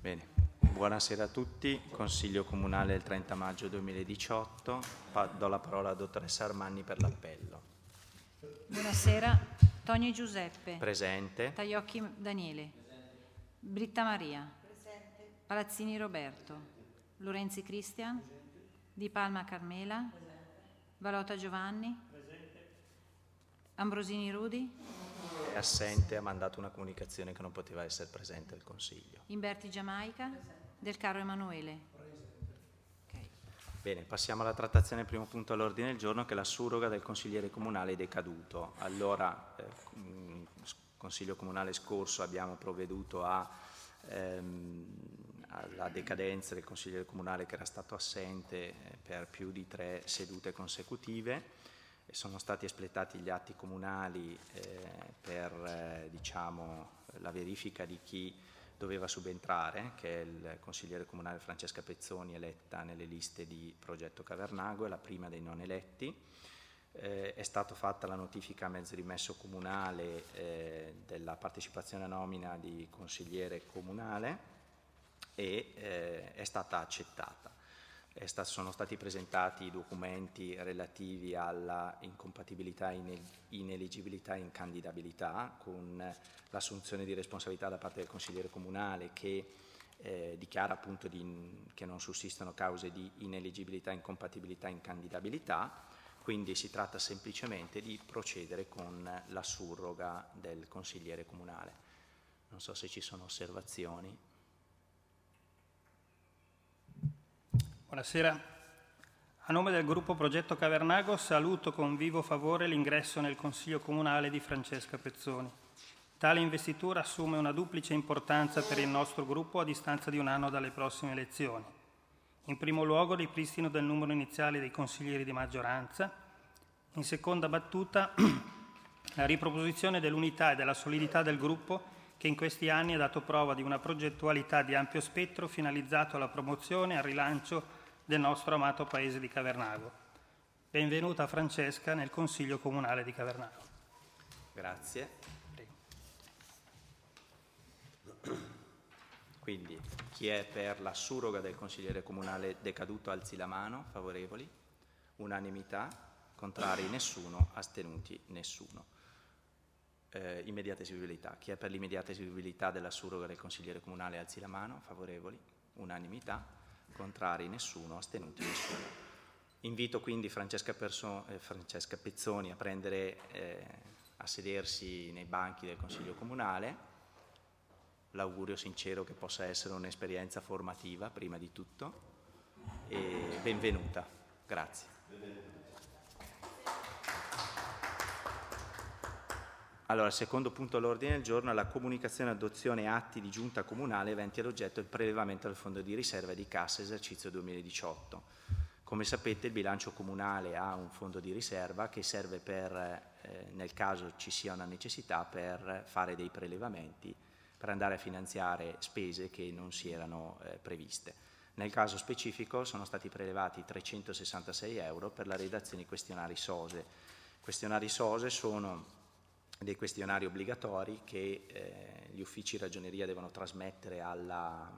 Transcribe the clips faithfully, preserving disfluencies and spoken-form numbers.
Bene, buonasera a tutti. Consiglio Comunale del trenta maggio duemiladiciotto. Do la parola alla dottoressa Armanni per l'appello. Buonasera. Togni Giuseppe. Presente. Taiocchi Daniele. Presente. Britta Maria. Presente. Palazzini Roberto. Lorenzi Cristian. Presente. Di Palma Carmela. Presente. Valota Giovanni. Presente. Ambrosini Rudi. È assente, ha mandato una comunicazione che non poteva essere presente al Consiglio. Imberti Giamaica. Presente. Del Caro Emanuele. Presente. Okay. Bene, passiamo alla trattazione del primo punto all'ordine del giorno, che è la surroga del consigliere comunale decaduto. Allora, eh, Consiglio Comunale scorso abbiamo provveduto a, ehm, alla decadenza del consigliere comunale che era stato assente eh, per più di tre sedute consecutive. E sono stati espletati gli atti comunali eh, per eh, diciamo, la verifica di chi doveva subentrare, che è il consigliere comunale Francesca Pezzoni, eletta nelle liste di Progetto Cavernago, è la prima dei non eletti. Eh, è stata fatta la notifica a mezzo rimesso comunale eh, della partecipazione a nomina di consigliere comunale e eh, è stata accettata. È sta, sono stati presentati i documenti relativi alla incompatibilità, ine, ineleggibilità e incandidabilità, con l'assunzione di responsabilità da parte del consigliere comunale che eh, dichiara appunto di, che non sussistono cause di ineleggibilità, incompatibilità e incandidabilità. Quindi si tratta semplicemente di procedere con la surroga del consigliere comunale. Non so se ci sono osservazioni. Buonasera. A nome del gruppo Progetto Cavernago saluto con vivo favore l'ingresso nel Consiglio Comunale di Francesca Pezzoni. Tale investitura assume una duplice importanza per il nostro gruppo a distanza di un anno dalle prossime elezioni. In primo luogo, il ripristino del numero iniziale dei consiglieri di maggioranza. In seconda battuta, la riproposizione dell'unità e della solidità del gruppo che in questi anni ha dato prova di una progettualità di ampio spettro finalizzato alla promozione e al rilancio del nostro amato paese di Cavernago. Benvenuta Francesca nel Consiglio Comunale di Cavernago. Grazie. Prego. Quindi chi è per la surroga del consigliere comunale decaduto alzi la mano. Favorevoli? Unanimità. Contrari nessuno. Astenuti nessuno. Eh, immediata eseguibilità. Chi è per l'immediata eseguibilità della surroga del consigliere comunale alzi la mano. Favorevoli? Unanimità. Contrari nessuno, astenuti nessuno. Invito quindi Francesca, Perso- eh, Francesca Pezzoni a prendere, eh, a sedersi nei banchi del Consiglio Comunale. L'augurio sincero che possa essere un'esperienza formativa, prima di tutto, e benvenuta. Grazie. Allora, il secondo punto all'ordine del giorno è la comunicazione, adozione e atti di giunta comunale aventi all'oggetto il prelevamento del fondo di riserva di cassa esercizio duemiladiciotto. Come sapete, il bilancio comunale ha un fondo di riserva che serve per, eh, nel caso ci sia una necessità, per fare dei prelevamenti, per andare a finanziare spese che non si erano eh, previste. Nel caso specifico sono stati prelevati trecentosessantasei euro per la redazione di questionari S O S E. Questionari S O S E sono dei questionari obbligatori che eh, gli uffici ragioneria devono trasmettere alla,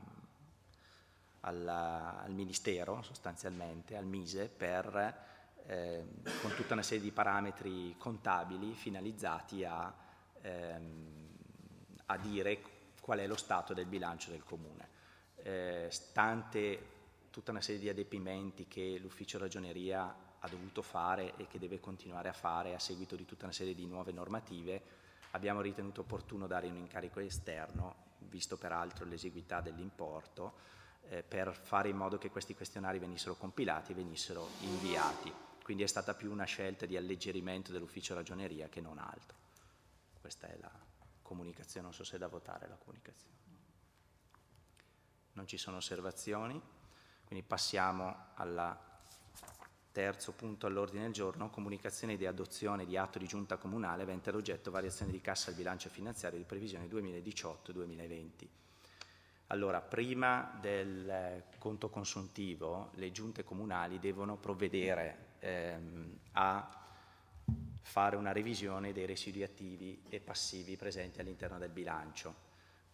alla, al Ministero, sostanzialmente, al Mise, per, eh, con tutta una serie di parametri contabili finalizzati a, ehm, a dire qual è lo stato del bilancio del Comune. Eh, stante tutta una serie di adempimenti che l'ufficio ragioneria ha dovuto fare e che deve continuare a fare a seguito di tutta una serie di nuove normative, abbiamo ritenuto opportuno dare un incarico esterno, visto peraltro l'esiguità dell'importo, eh, per fare in modo che questi questionari venissero compilati e venissero inviati. Quindi è stata più una scelta di alleggerimento dell'ufficio ragioneria che non altro. Questa è la comunicazione, non so se è da votare la comunicazione. Non ci sono osservazioni, quindi passiamo alla terzo punto all'ordine del giorno, comunicazione di adozione di atto di giunta comunale avente ad oggetto variazione di cassa al bilancio finanziario di previsione duemiladiciotto duemilaventi. Allora, prima del conto consuntivo, le giunte comunali devono provvedere ehm, a fare una revisione dei residui attivi e passivi presenti all'interno del bilancio.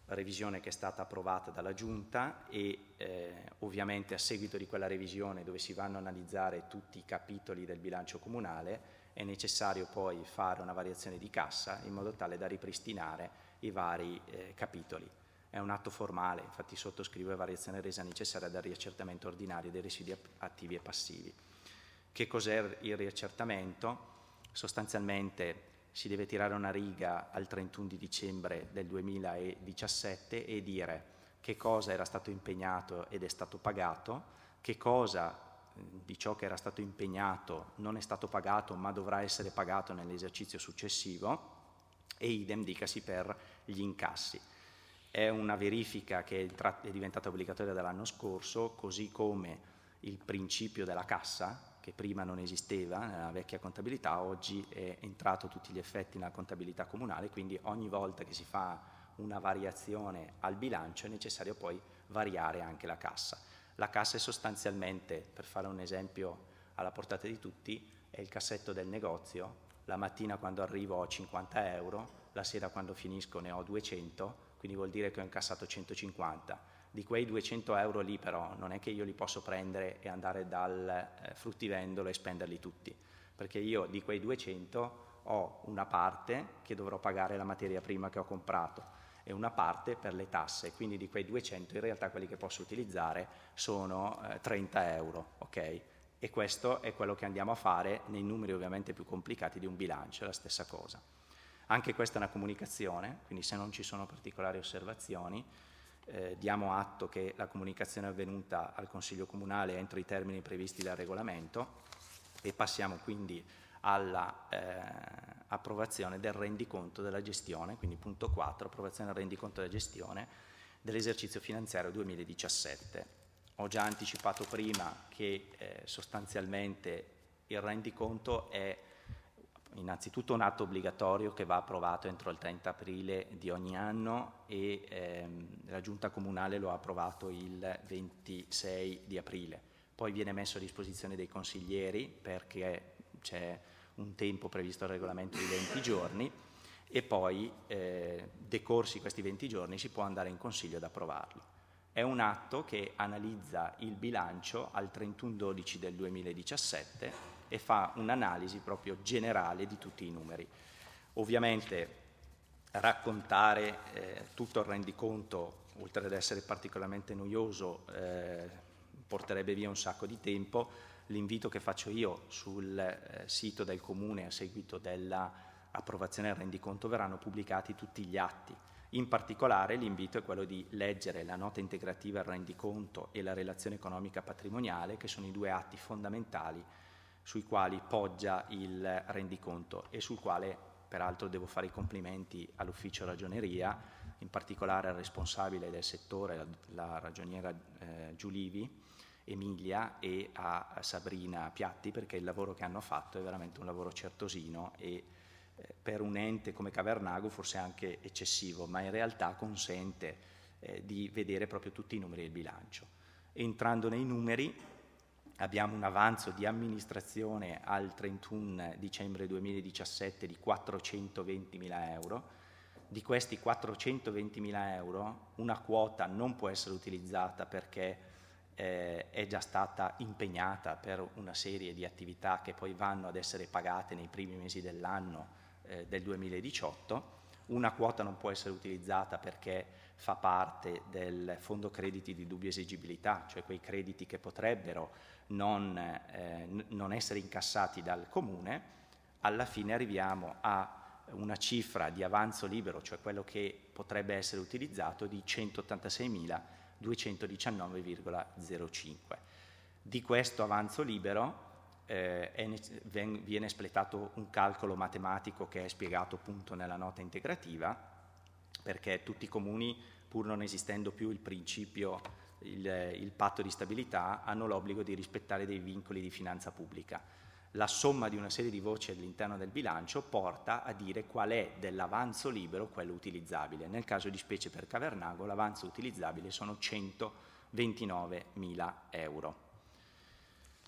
revisione che è stata approvata dalla Giunta e eh, ovviamente a seguito di quella revisione, dove si vanno a analizzare tutti i capitoli del bilancio comunale, è necessario poi fare una variazione di cassa in modo tale da ripristinare i vari eh, capitoli. È un atto formale, infatti sottoscrivo la variazione resa necessaria dal riaccertamento ordinario dei residui attivi e passivi. Che cos'è il riaccertamento? Sostanzialmente si deve tirare una riga al trentuno di dicembre del duemiladiciassette e dire che cosa era stato impegnato ed è stato pagato, che cosa di ciò che era stato impegnato non è stato pagato ma dovrà essere pagato nell'esercizio successivo, e idem dicasi per gli incassi. È una verifica che è diventata obbligatoria dall'anno scorso, così come il principio della cassa, che prima non esisteva nella vecchia contabilità, oggi è entrato a tutti gli effetti nella contabilità comunale, quindi ogni volta che si fa una variazione al bilancio è necessario poi variare anche la cassa. La cassa è sostanzialmente, per fare un esempio alla portata di tutti, è il cassetto del negozio. La mattina quando arrivo ho cinquanta euro, la sera quando finisco ne ho duecento, quindi vuol dire che ho incassato centocinquanta. Di quei duecento euro lì però non è che io li posso prendere e andare dal eh, fruttivendolo e spenderli tutti, perché io di quei duecento ho una parte che dovrò pagare la materia prima che ho comprato e una parte per le tasse, quindi di quei duecento in realtà quelli che posso utilizzare sono eh, trenta euro, ok? E questo è quello che andiamo a fare nei numeri ovviamente più complicati di un bilancio, è la stessa cosa. Anche questa è una comunicazione, quindi se non ci sono particolari osservazioni, eh, diamo atto che la comunicazione è avvenuta al Consiglio Comunale entro i termini previsti dal regolamento e passiamo quindi all'approvazione eh, del rendiconto della gestione, quindi punto quattro, approvazione del rendiconto della gestione dell'esercizio finanziario duemiladiciassette. Ho già anticipato prima che eh, sostanzialmente il rendiconto è innanzitutto un atto obbligatorio che va approvato entro il trenta aprile di ogni anno e ehm, la Giunta Comunale lo ha approvato il ventisei di aprile. Poi viene messo a disposizione dei consiglieri perché c'è un tempo previsto al regolamento di venti giorni e poi eh, decorsi questi venti giorni si può andare in consiglio ad approvarlo. È un atto che analizza il bilancio al trentuno dodici del duemiladiciassette e fa un'analisi proprio generale di tutti i numeri. Ovviamente raccontare eh, tutto il rendiconto, oltre ad essere particolarmente noioso, eh, porterebbe via un sacco di tempo. L'invito che faccio io sul eh, sito del Comune a seguito dell'approvazione del rendiconto verranno pubblicati tutti gli atti. In particolare l'invito è quello di leggere la nota integrativa al rendiconto e la relazione economica patrimoniale, che sono i due atti fondamentali sui quali poggia il rendiconto e sul quale peraltro devo fare i complimenti all'ufficio ragioneria, in particolare al responsabile del settore, la, la ragioniera eh, Giulivi, Emilia, e a, a Sabrina Piatti, perché il lavoro che hanno fatto è veramente un lavoro certosino e eh, per un ente come Cavernago forse anche eccessivo, ma in realtà consente eh, di vedere proprio tutti i numeri del bilancio. Entrando nei numeri, abbiamo un avanzo di amministrazione al trentuno dicembre duemiladiciassette di quattrocentoventimila euro. Di questi quattrocentoventimila euro una quota non può essere utilizzata perché eh, è già stata impegnata per una serie di attività che poi vanno ad essere pagate nei primi mesi dell'anno eh, del duemiladiciotto. Una quota non può essere utilizzata perché fa parte del fondo crediti di dubbia esigibilità, cioè quei crediti che potrebbero non, eh, n- non essere incassati dal Comune. Alla fine arriviamo a una cifra di avanzo libero, cioè quello che potrebbe essere utilizzato, di centottantaseiemiladuecentodiciannove virgola zero cinque. Di questo avanzo libero eh, è, ven- viene espletato un calcolo matematico che è spiegato appunto nella nota integrativa, perché tutti i comuni, pur non esistendo più il principio, il, il patto di stabilità, hanno l'obbligo di rispettare dei vincoli di finanza pubblica. La somma di una serie di voci all'interno del bilancio porta a dire qual è dell'avanzo libero quello utilizzabile. Nel caso di specie per Cavernago l'avanzo utilizzabile sono centoventinovemila euro.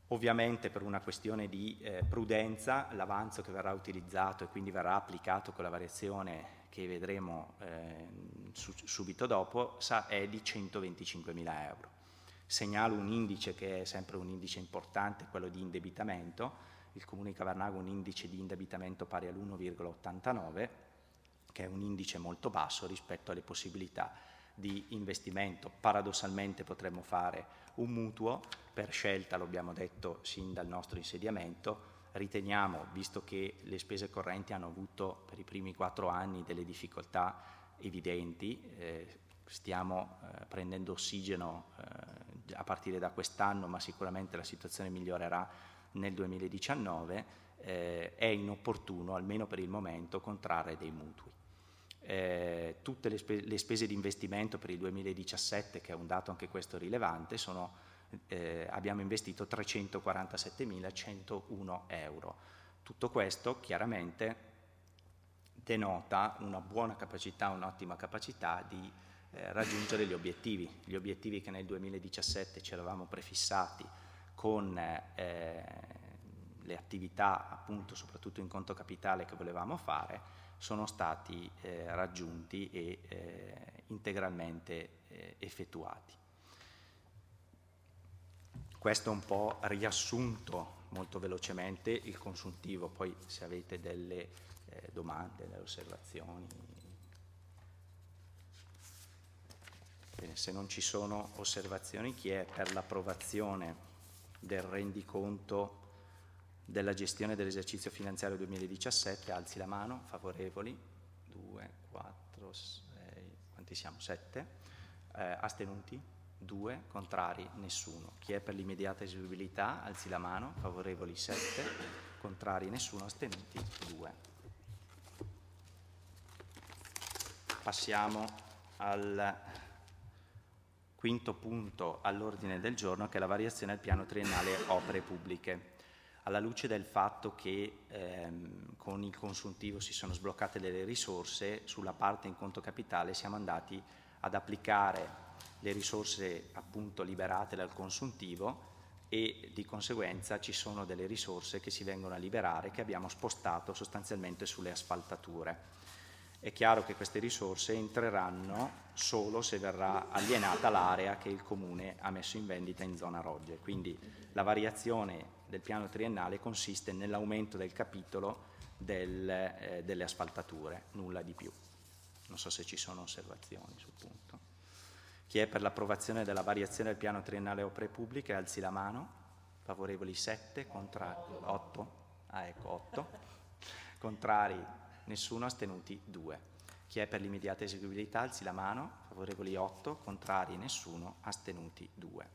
Ovviamente per una questione di eh, prudenza l'avanzo che verrà utilizzato e quindi verrà applicato con la variazione che vedremo eh, su, subito dopo sa, è di centoventicinquemila euro. Segnalo un indice che è sempre un indice importante, quello di indebitamento. Il Comune di Cavernago ha un indice di indebitamento pari all'uno virgola ottantanove, che è un indice molto basso rispetto alle possibilità di investimento. Paradossalmente potremmo fare un mutuo, per scelta, lo abbiamo detto sin dal nostro insediamento. Riteniamo, visto che le spese correnti hanno avuto per i primi quattro anni delle difficoltà evidenti, eh, stiamo eh, prendendo ossigeno eh, a partire da quest'anno, ma sicuramente la situazione migliorerà nel duemiladiciannove, eh, è inopportuno, almeno per il momento, contrarre dei mutui. Eh, tutte le, spe- le spese di investimento per il duemiladiciassette, che è un dato anche questo rilevante, sono, eh, abbiamo investito trecentoquarantasettemilacentuno euro. Tutto questo chiaramente denota una buona capacità, un'ottima capacità di eh, raggiungere gli obiettivi, gli obiettivi che nel duemiladiciassette ci eravamo prefissati con eh, le attività appunto soprattutto in conto capitale che volevamo fare, sono stati eh, raggiunti e eh, integralmente eh, effettuati. Questo è un po' riassunto molto velocemente il consuntivo, poi se avete delle eh, domande, delle osservazioni. Bene, se non ci sono osservazioni, chi è per l'approvazione del rendiconto della gestione dell'esercizio finanziario duemiladiciassette, alzi la mano. Favorevoli? due, quattro, sei, quanti siamo? sette. Eh, astenuti? due. Contrari? Nessuno. Chi è per l'immediata eseguibilità? Alzi la mano. Favorevoli? sette. Contrari? Nessuno. Astenuti? due. Passiamo al quinto punto all'ordine del giorno, che è la variazione al piano triennale opere pubbliche. Alla luce del fatto che ehm, con il consuntivo si sono sbloccate delle risorse, sulla parte in conto capitale siamo andati ad applicare le risorse appunto liberate dal consuntivo e di conseguenza ci sono delle risorse che si vengono a liberare, che abbiamo spostato sostanzialmente sulle asfaltature. È chiaro che queste risorse entreranno solo se verrà alienata l'area che il Comune ha messo in vendita in zona Rogge, quindi la variazione del piano triennale consiste nell'aumento del capitolo del, eh, delle asfaltature, nulla di più. Non so se ci sono osservazioni sul punto. Chi è per l'approvazione della variazione del piano triennale opere pubbliche, alzi la mano. Favorevoli sette, contrari otto. Ah, ecco, otto. Contrari nessuno, astenuti due. Chi è per l'immediata eseguibilità, alzi la mano. Favorevoli otto, contrari nessuno, astenuti due.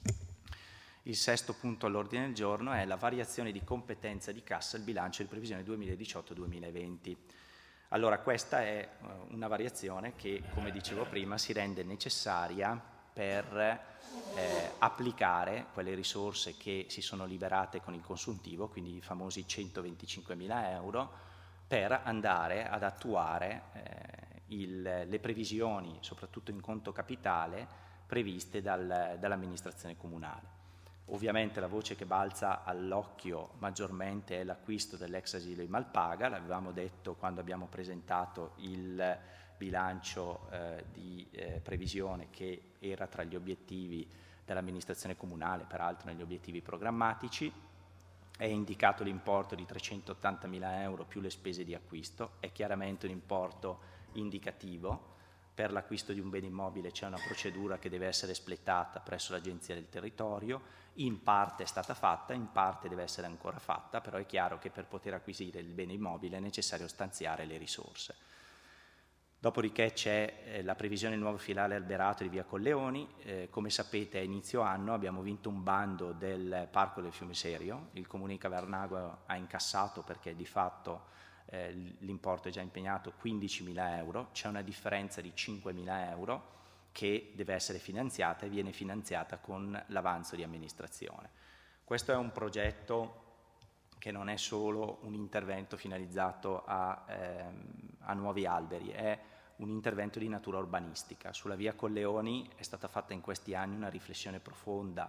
Il sesto punto all'ordine del giorno è la variazione di competenza di cassa al bilancio di previsione duemiladiciotto duemilaventi. Allora, questa è uh, una variazione che, come dicevo prima, si rende necessaria per eh, applicare quelle risorse che si sono liberate con il consuntivo, quindi i famosi centoventicinquemila euro, per andare ad attuare eh, il, le previsioni, soprattutto in conto capitale, previste dal, dall'amministrazione comunale. Ovviamente la voce che balza all'occhio maggiormente è l'acquisto dell'ex asilo in Malpaga, l'avevamo detto quando abbiamo presentato il bilancio eh, di eh, previsione, che era tra gli obiettivi dell'amministrazione comunale, peraltro negli obiettivi programmatici. È indicato l'importo di trecentottantamila euro più le spese di acquisto, è chiaramente un importo indicativo. Per l'acquisto di un bene immobile c'è una procedura che deve essere espletata presso l'Agenzia del Territorio, in parte è stata fatta, in parte deve essere ancora fatta, però è chiaro che per poter acquisire il bene immobile è necessario stanziare le risorse. Dopodiché c'è eh, la previsione del nuovo filare alberato di via Colleoni. Eh, come sapete a inizio anno abbiamo vinto un bando del Parco del Fiume Serio, il Comune di Cavernago ha incassato perché di fatto eh, l'importo è già impegnato quindicimila euro, c'è una differenza di cinquemila euro che deve essere finanziata e viene finanziata con l'avanzo di amministrazione. Questo è un progetto che non è solo un intervento finalizzato a, ehm, a nuovi alberi, è un intervento di natura urbanistica. Sulla via Colleoni è stata fatta in questi anni una riflessione profonda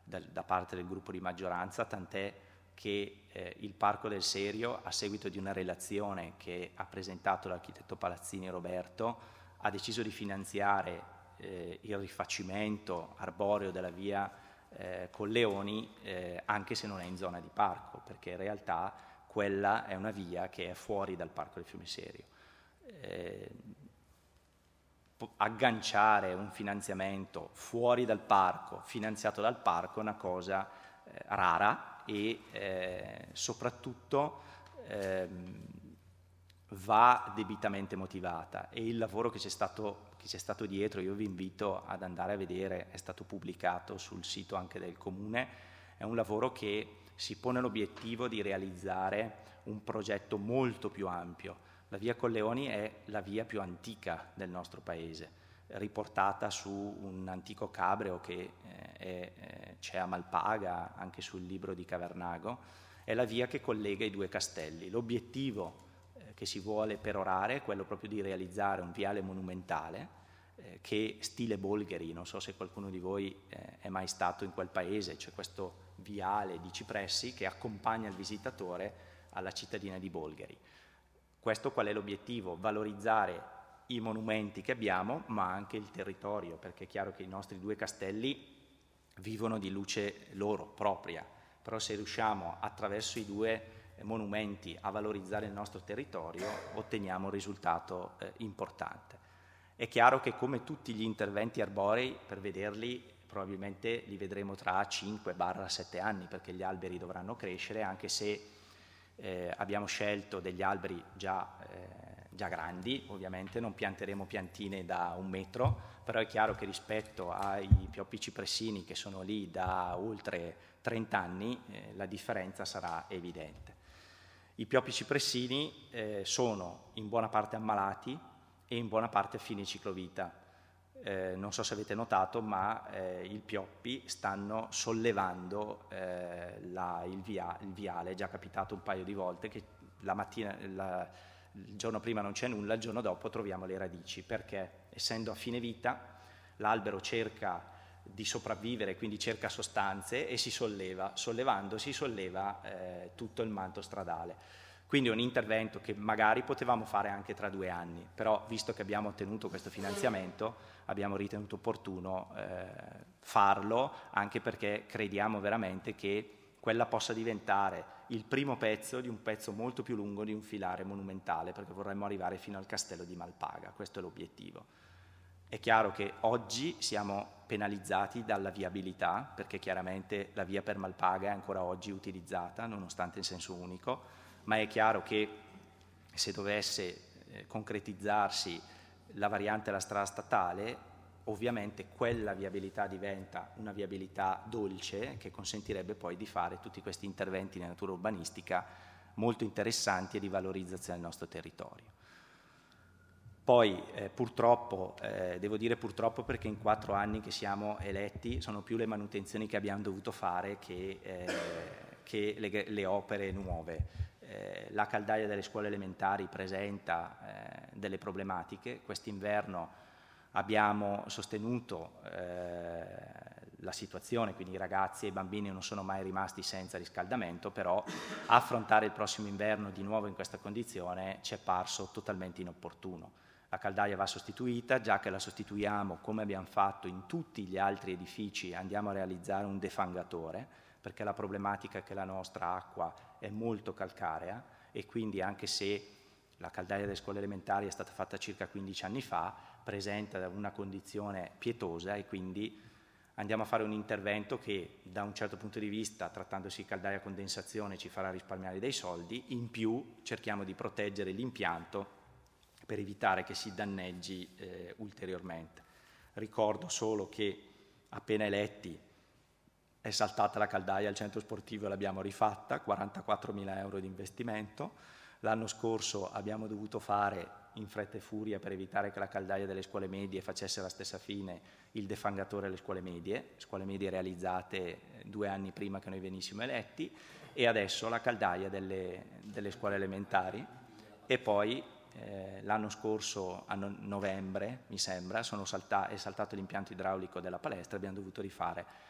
da, da parte del gruppo di maggioranza, tant'è che eh, il Parco del Serio, a seguito di una relazione che ha presentato l'architetto Palazzini Roberto, ha deciso di finanziare eh, il rifacimento arboreo della via eh, Colleoni, eh, anche se non è in zona di parco, perché in realtà quella è una via che è fuori dal Parco del Fiume Serio. Eh, agganciare un finanziamento fuori dal parco, finanziato dal parco, è una cosa eh, rara e eh, soprattutto eh, va debitamente motivata, e il lavoro che c'è stato, che c'è stato dietro, io vi invito ad andare a vedere, è stato pubblicato sul sito anche del Comune, è un lavoro che si pone l'obiettivo di realizzare un progetto molto più ampio. La via Colleoni è la via più antica del nostro paese, riportata su un antico cabreo che eh, è, eh, c'è a Malpaga, anche sul libro di Cavernago, è la via che collega i due castelli. L'obiettivo eh, che si vuole perorare è quello proprio di realizzare un viale monumentale eh, che stile Bolgheri, non so se qualcuno di voi eh, è mai stato in quel paese, c'è questo viale di cipressi che accompagna il visitatore alla cittadina di Bolgheri. Questo qual è l'obiettivo? Valorizzare i monumenti che abbiamo, ma anche il territorio, perché è chiaro che i nostri due castelli vivono di luce loro propria, però se riusciamo attraverso i due monumenti a valorizzare il nostro territorio otteniamo un risultato eh, importante. È chiaro che come tutti gli interventi arborei, per vederli probabilmente li vedremo tra cinque sette anni, perché gli alberi dovranno crescere, anche se eh, abbiamo scelto degli alberi già, eh, già grandi, ovviamente non pianteremo piantine da un metro, però è chiaro che rispetto ai pioppi cipressini che sono lì da oltre trenta anni eh, la differenza sarà evidente. I pioppi cipressini eh, sono in buona parte ammalati e in buona parte a fine ciclovita. Eh, non so se avete notato, ma eh, i pioppi stanno sollevando eh, la, il, via, il viale. È già capitato un paio di volte che la mattina, la, il giorno prima non c'è nulla, il giorno dopo troviamo le radici, perché essendo a fine vita l'albero cerca di sopravvivere, quindi cerca sostanze e si solleva, sollevandosi solleva eh, tutto il manto stradale. Quindi è un intervento che magari potevamo fare anche tra due anni, però visto che abbiamo ottenuto questo finanziamento abbiamo ritenuto opportuno eh, farlo, anche perché crediamo veramente che quella possa diventare il primo pezzo di un pezzo molto più lungo di un filare monumentale, perché vorremmo arrivare fino al castello di Malpaga, questo è l'obiettivo. È chiaro che oggi siamo penalizzati dalla viabilità, perché chiaramente la via per Malpaga è ancora oggi utilizzata, nonostante il senso unico, ma è chiaro che se dovesse eh, concretizzarsi la variante della strada statale, ovviamente quella viabilità diventa una viabilità dolce che consentirebbe poi di fare tutti questi interventi di natura urbanistica molto interessanti e di valorizzazione del nostro territorio. Poi eh, purtroppo, eh, devo dire purtroppo perché in quattro anni che siamo eletti sono più le manutenzioni che abbiamo dovuto fare che, eh, che le, le opere nuove. Eh, la caldaia delle scuole elementari presenta eh, delle problematiche. Quest'inverno abbiamo sostenuto eh, la situazione, quindi i ragazzi e i bambini non sono mai rimasti senza riscaldamento, però affrontare il prossimo inverno di nuovo in questa condizione ci è parso totalmente inopportuno. La caldaia va sostituita, già che la sostituiamo come abbiamo fatto in tutti gli altri edifici, andiamo a realizzare un defangatore, perché la problematica è che la nostra acqua è molto calcarea e quindi anche se la caldaia delle scuole elementari è stata fatta circa quindici anni fa, presenta una condizione pietosa e quindi andiamo a fare un intervento che da un certo punto di vista, trattandosi di caldaia a condensazione, ci farà risparmiare dei soldi, in più cerchiamo di proteggere l'impianto per evitare che si danneggi eh, ulteriormente. Ricordo solo che appena eletti è saltata la caldaia al centro sportivo e l'abbiamo rifatta, quarantaquattromila euro di investimento. L'anno scorso abbiamo dovuto fare in fretta e furia, per evitare che la caldaia delle scuole medie facesse la stessa fine, il defangatore alle scuole medie, scuole medie realizzate due anni prima che noi venissimo eletti, e adesso la caldaia delle, delle scuole elementari. E poi eh, l'anno scorso, a no- novembre mi sembra, sono salta- è saltato l'impianto idraulico della palestra, abbiamo dovuto rifare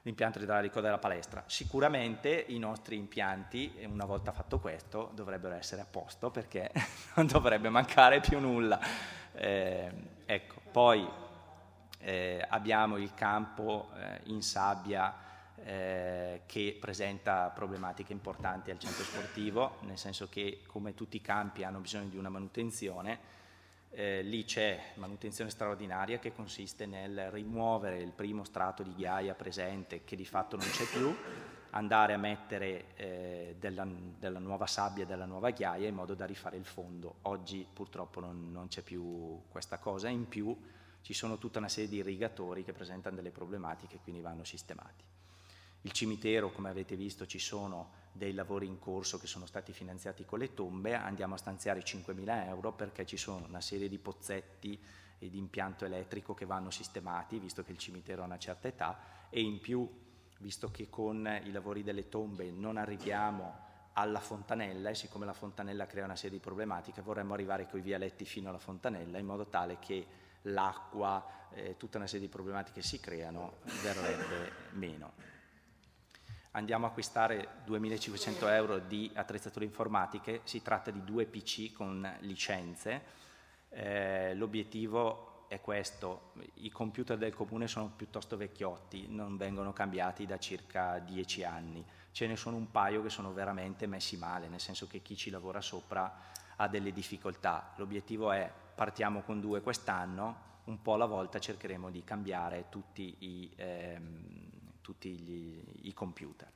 l'impianto idraulico della palestra. Sicuramente i nostri impianti, una volta fatto questo, dovrebbero essere a posto, perché non dovrebbe mancare più nulla. Eh, ecco, poi eh, abbiamo il campo eh, in sabbia eh, che presenta problematiche importanti al centro sportivo, nel senso che, come tutti i campi, hanno bisogno di una manutenzione. Eh, lì c'è manutenzione straordinaria, che consiste nel rimuovere il primo strato di ghiaia presente, che di fatto non c'è più, andare a mettere eh, della, della nuova sabbia e della nuova ghiaia in modo da rifare il fondo. Oggi purtroppo non, non c'è più questa cosa, in più ci sono tutta una serie di irrigatori che presentano delle problematiche, quindi vanno sistemati. Il cimitero, come avete visto, ci sono dei lavori in corso che sono stati finanziati con le tombe, andiamo a stanziare cinquemila euro perché ci sono una serie di pozzetti e di impianto elettrico che vanno sistemati, visto che il cimitero ha una certa età, e in più, visto che con i lavori delle tombe non arriviamo alla fontanella, e siccome la fontanella crea una serie di problematiche, vorremmo arrivare con i vialetti fino alla fontanella, in modo tale che l'acqua, eh, tutta una serie di problematiche che si creano, verrebbe meno. Andiamo a acquistare duemilacinquecento euro di attrezzature informatiche, si tratta di due P C con licenze. Eh, l'obiettivo è questo: i computer del comune sono piuttosto vecchiotti, non vengono cambiati da circa dieci anni, ce ne sono un paio che sono veramente messi male, nel senso che chi ci lavora sopra ha delle difficoltà. L'obiettivo è: partiamo con due quest'anno, un po' alla volta cercheremo di cambiare tutti i, ehm, tutti gli, i computer.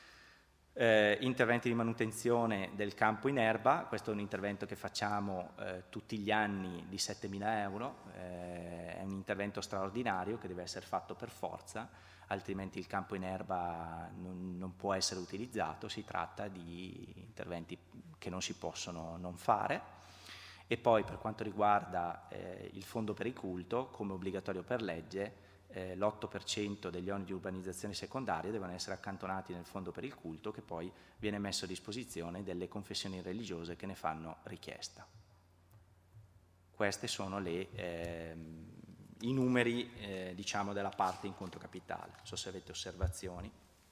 Eh, interventi di manutenzione del campo in erba, questo è un intervento che facciamo eh, tutti gli anni di settemila euro, eh, è un intervento straordinario che deve essere fatto per forza, altrimenti il campo in erba non, non può essere utilizzato, si tratta di interventi che non si possono non fare. E poi, per quanto riguarda eh, il fondo per il culto, come obbligatorio per legge, eh, l'otto per cento degli oneri di urbanizzazione secondaria devono essere accantonati nel fondo per il culto, che poi viene messo a disposizione delle confessioni religiose che ne fanno richiesta. Questi sono le, eh, i numeri eh, diciamo della parte in conto capitale. Non so se avete osservazioni.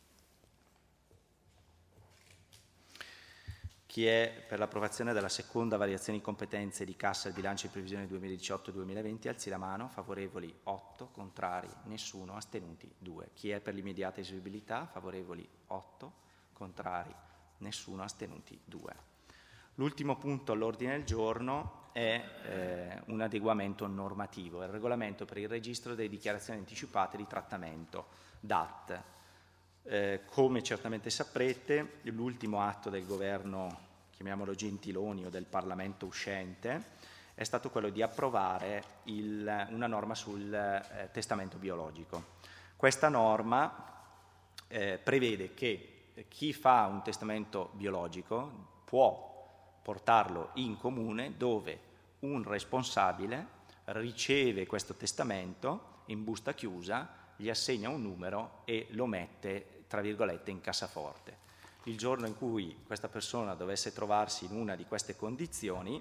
Chi è per l'approvazione della seconda variazione di competenze di cassa e bilancio di previsione duemiladiciotto duemilaventi, alzi la mano. Favorevoli otto, contrari nessuno, astenuti due. Chi è per l'immediata eseguibilità? Favorevoli otto, contrari nessuno, astenuti due. L'ultimo punto all'ordine del giorno è eh, un adeguamento normativo, il regolamento per il registro delle dichiarazioni anticipate di trattamento, D A T. Eh, come certamente saprete, l'ultimo atto del governo, chiamiamolo Gentiloni, o del Parlamento uscente, è stato quello di approvare il, una norma sul eh, testamento biologico. Questa norma eh, prevede che chi fa un testamento biologico può portarlo in comune, dove un responsabile riceve questo testamento in busta chiusa, gli assegna un numero e lo mette, tra virgolette, in cassaforte. Il giorno in cui questa persona dovesse trovarsi in una di queste condizioni,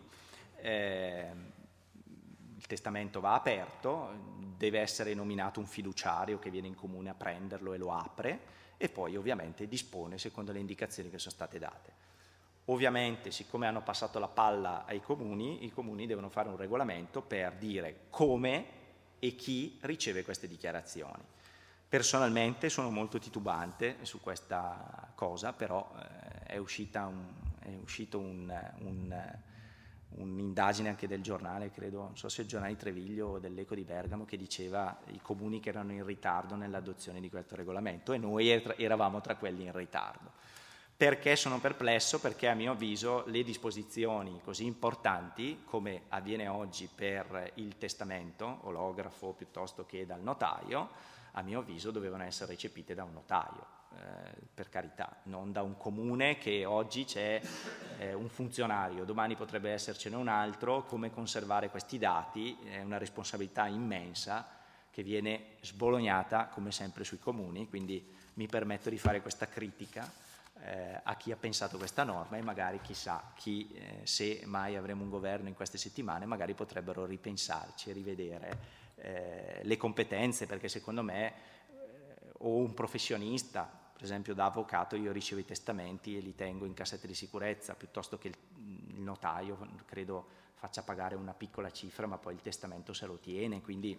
eh, il testamento va aperto, deve essere nominato un fiduciario che viene in comune a prenderlo e lo apre, e poi ovviamente dispone secondo le indicazioni che sono state date. Ovviamente, siccome hanno passato la palla ai comuni, i comuni devono fare un regolamento per dire come e chi riceve queste dichiarazioni. Personalmente sono molto titubante su questa cosa, però eh, è, uscita un, è uscito un, un, un'indagine anche del giornale, credo, non so se il giornale di Treviglio o dell'Eco di Bergamo, che diceva i comuni che erano in ritardo nell'adozione di questo regolamento, e noi eravamo tra quelli in ritardo. Perché sono perplesso? Perché a mio avviso le disposizioni così importanti, come avviene oggi per il testamento, olografo piuttosto che dal notaio, a mio avviso dovevano essere recepite da un notaio, eh, per carità, non da un comune che oggi c'è eh, un funzionario, domani potrebbe essercene un altro. Come conservare questi dati è una responsabilità immensa che viene sbolognata come sempre sui comuni, quindi mi permetto di fare questa critica eh, a chi ha pensato questa norma, e magari chissà chi, eh, se mai avremo un governo in queste settimane, magari potrebbero ripensarci e rivedere Eh, le competenze, perché secondo me eh, o un professionista, per esempio da avvocato io ricevo i testamenti e li tengo in cassette di sicurezza, piuttosto che il, il notaio credo faccia pagare una piccola cifra, ma poi il testamento se lo tiene, quindi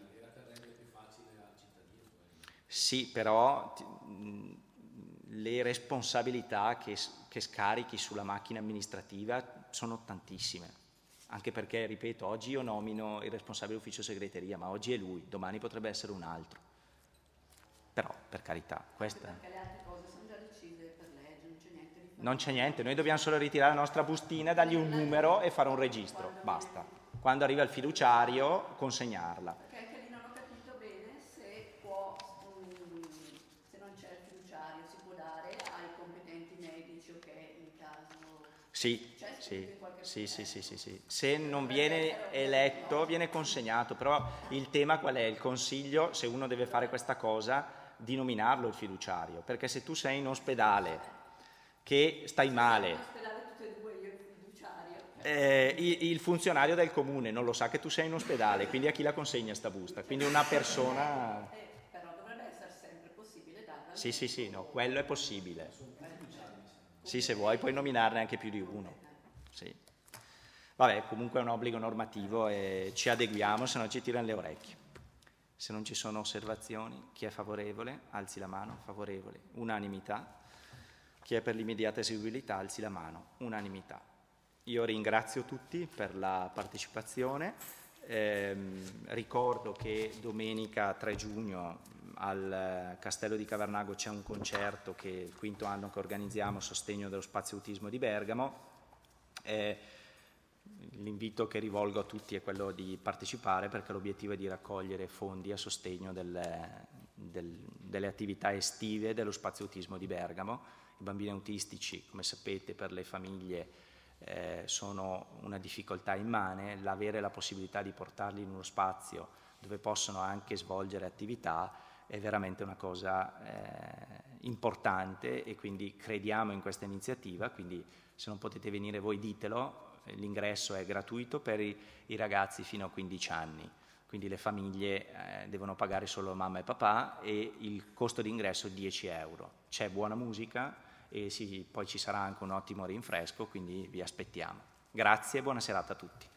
sì, però le responsabilità che, che scarichi sulla macchina amministrativa sono tantissime, anche perché, ripeto, oggi io nomino il responsabile ufficio segreteria, ma oggi è lui, domani potrebbe essere un altro. Però, per carità, questa... Perché le altre cose sono già decise per legge, non c'è niente di... Non c'è niente, noi dobbiamo solo ritirare la nostra bustina, dargli un numero e fare un registro, basta. Quando arriva il fiduciario, consegnarla. Perché anche lì non ho capito bene se può, um, se non c'è il fiduciario, si può dare ai competenti medici, ok, in caso... Sì, sì, sì, sì, sì, sì, sì. Se non viene eletto, viene consegnato, però il tema qual è? Il consiglio, se uno deve fare questa cosa, di nominarlo il fiduciario, perché se tu sei in ospedale che stai male, in ospedale tutte e due, io il fiduciario, eh, il, il funzionario del comune non lo sa che tu sei in ospedale, quindi a chi la consegna sta busta? Quindi una persona... eh, però dovrebbe essere sempre possibile darla. Sì, sì, sì, no, quello è possibile. Sì, se vuoi puoi nominarne anche più di uno. Sì. Vabbè, comunque è un obbligo normativo e ci adeguiamo, se no ci tirano le orecchie. Se non ci sono osservazioni, chi è favorevole, alzi la mano, favorevole, unanimità. Chi è per l'immediata eseguibilità, alzi la mano, unanimità. Io ringrazio tutti per la partecipazione, ehm, ricordo che domenica tre giugno al Castello di Cavernago c'è un concerto che è il quinto anno che organizziamo a sostegno dello spazio autismo di Bergamo. Eh, L'invito che rivolgo a tutti è quello di partecipare, perché l'obiettivo è di raccogliere fondi a sostegno del, del, delle attività estive dello spazio autismo di Bergamo. I bambini autistici, come sapete, per le famiglie eh, sono una difficoltà immane. L'avere la possibilità di portarli in uno spazio dove possono anche svolgere attività è veramente una cosa eh, importante, e quindi crediamo in questa iniziativa. Quindi se non potete venire voi ditelo. L'ingresso è gratuito per i, i ragazzi fino a quindici anni, quindi le famiglie eh, devono pagare solo mamma e papà, e il costo d'ingresso è dieci euro. C'è buona musica e si, poi ci sarà anche un ottimo rinfresco, quindi vi aspettiamo. Grazie e buona serata a tutti.